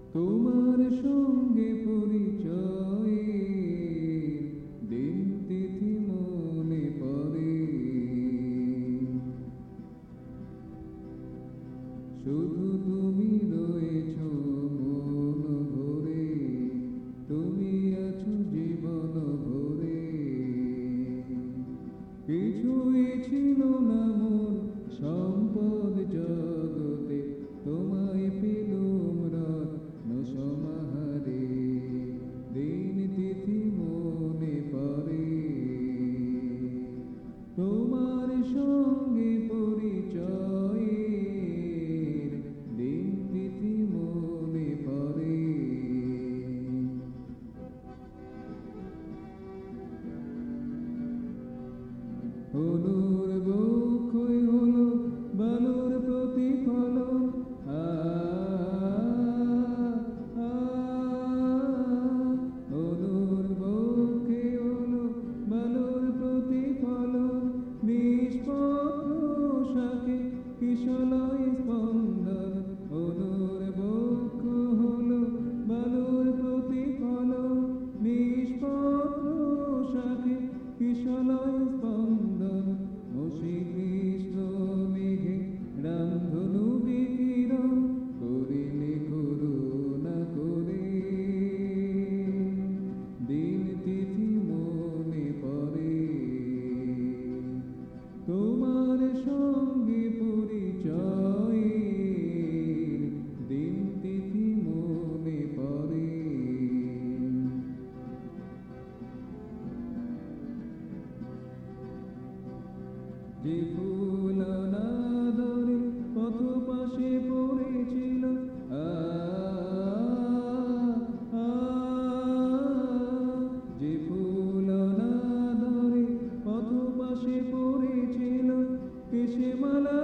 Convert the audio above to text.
তোমার সঙ্গে পরিচয়ের দিন তিথি মনে পড়ে, শুধু তুমি রয়েছ মন ভরে, তুমি আছো জীবন ভরে। কিছুই ছিল না মোর সম্পদ জগতে, তোমায় পেলুম রত্ন সমাহারে, দিন তিথি মনে পড়ে। তোমার সঙ্গে পরিচয়ের দিন তিথি মনে পড়ে। হলুর বক্ষই হলো বালুর প্রতিফলন, হলুর বক্ষে হলো বালুর প্রতিফলন, নিষ্পত্র শাখে কিশলয় স্পন্দন। হলুর বক্ষ হলো বালুর প্রতিফলন, নিষ্পত্র শাখে কিশলয় স্পন্দন। শ্রীকৃষ্ণ মেঘে রামধনু বিকিরণ, করিলে করুণা করে, দিন তিথি মনে পড়ে। তোমার সঙ্গে পরিচয়ের দিন তিথি মনে পড়ে। যে ফুল অনাদরে পথ পাশে পড়েছিল, যে ফুল অনাদরে পথ পাশে পড়েছিল, কেশে মালা